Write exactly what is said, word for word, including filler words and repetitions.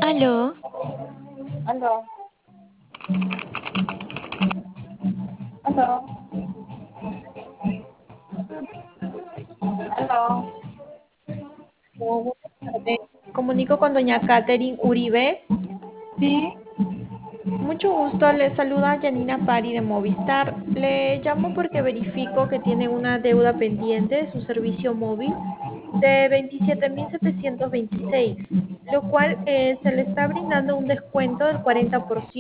Aló, Aló, aló, aló. oh, buenas tardes. Comunico con doña Catherine Uribe. Sí, Mucho gusto, le saluda Janina Pari de Movistar. Le llamo porque verifico que tiene una deuda pendiente de su servicio móvil de veintisiete mil setecientos veintiséis, lo cual eh, se le está brindando un descuento del cuarenta por ciento